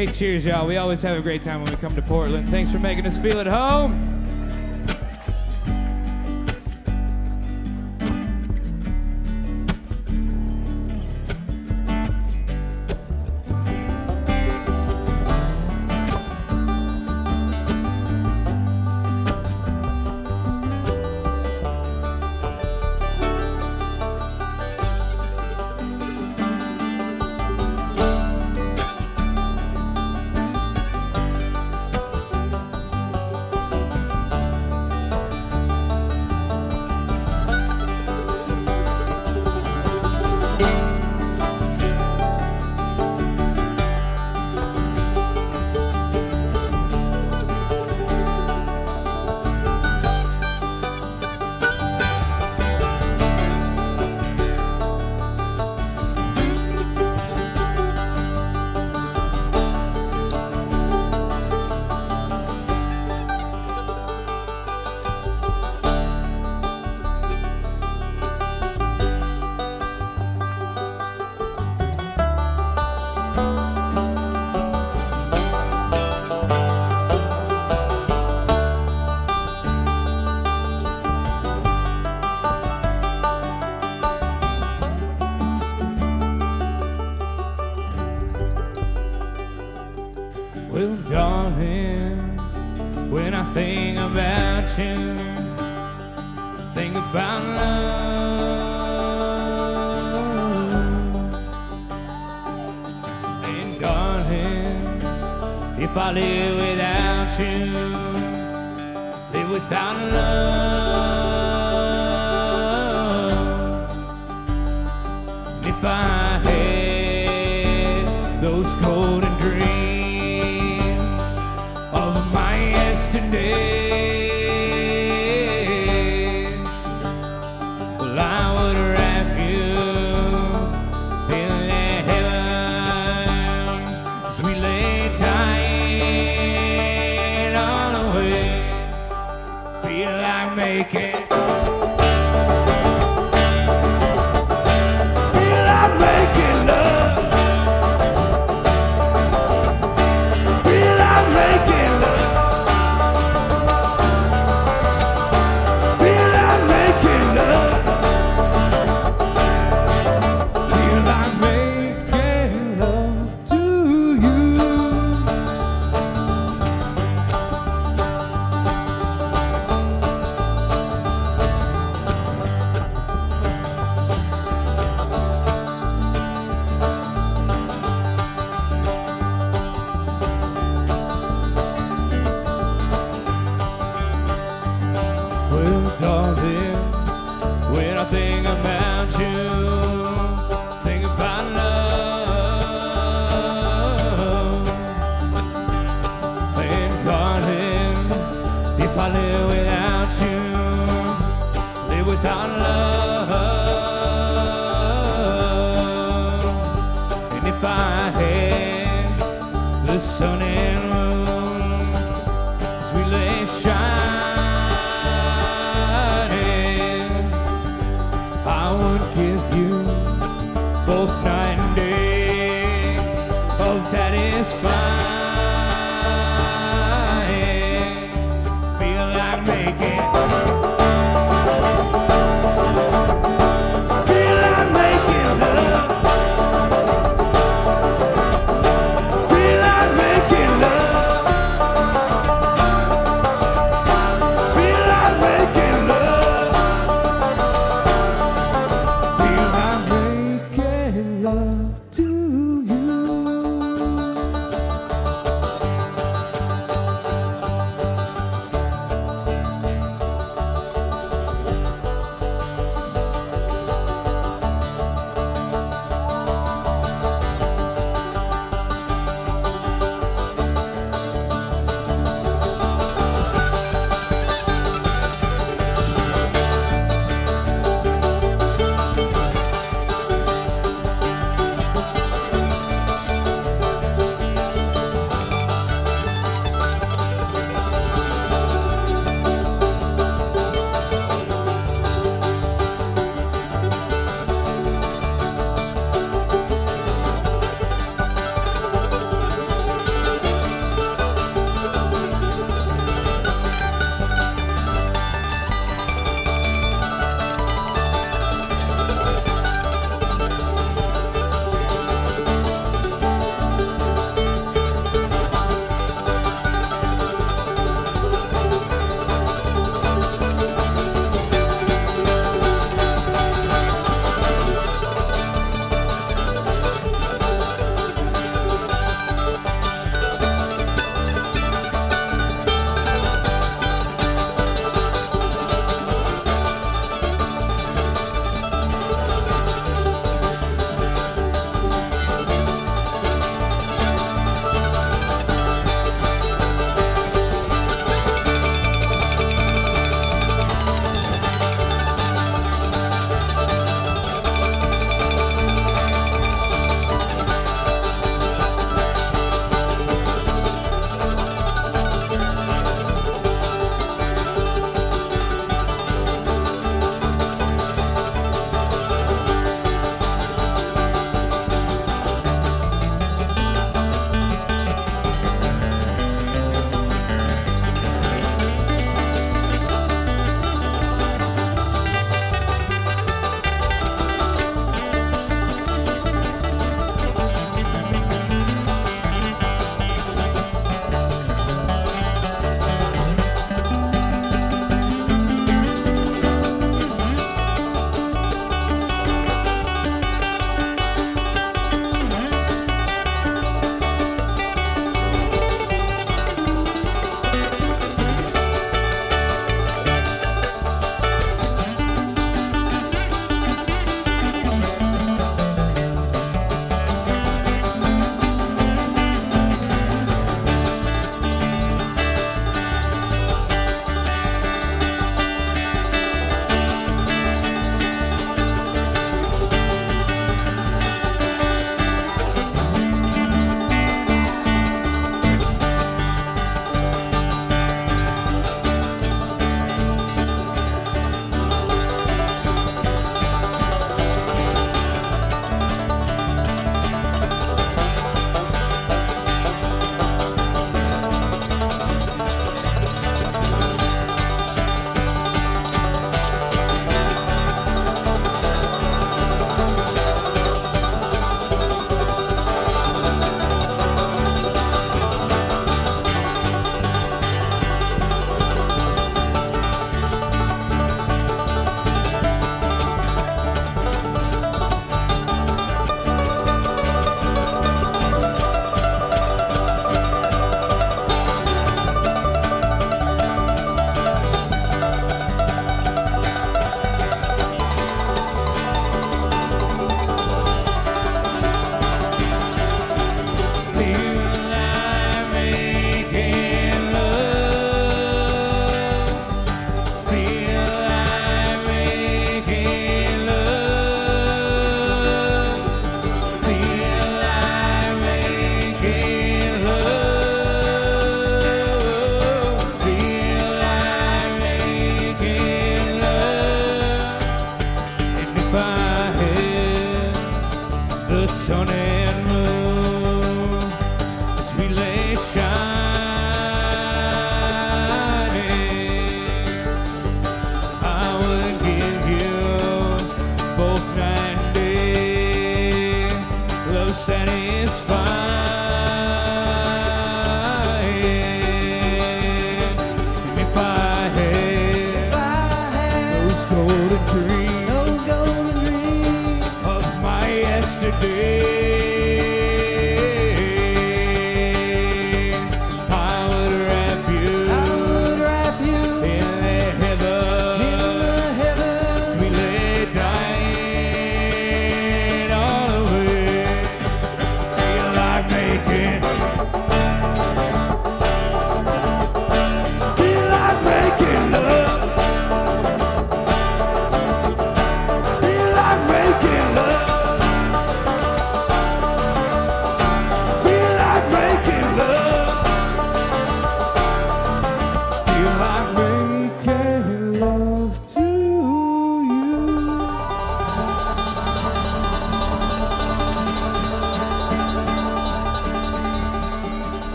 Hey, cheers, y'all. We always have a great time when we come to Portland. Thanks for making us feel at home. Well, darling, when I think about you, I think about love. And darling, if I live without you, live without love. If I had those golden dreams yesterday, well, I would wrap you in heaven as we lay dying on the way. Feel like making well, darling, when I think about you, think about love. And darling, if I live without you, live without love. And if I had the sun and moon as we lay shining, I would give you both night and day of satisfying. Feel like making, feel like making love, feel like making love, feel like making love. Feel like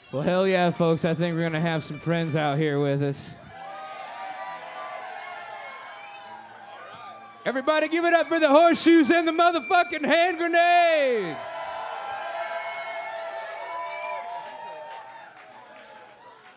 Well, hell yeah, folks. I think we're going to have some friends out here with us. Everybody give it up for the horseshoes and the motherfucking hand grenades.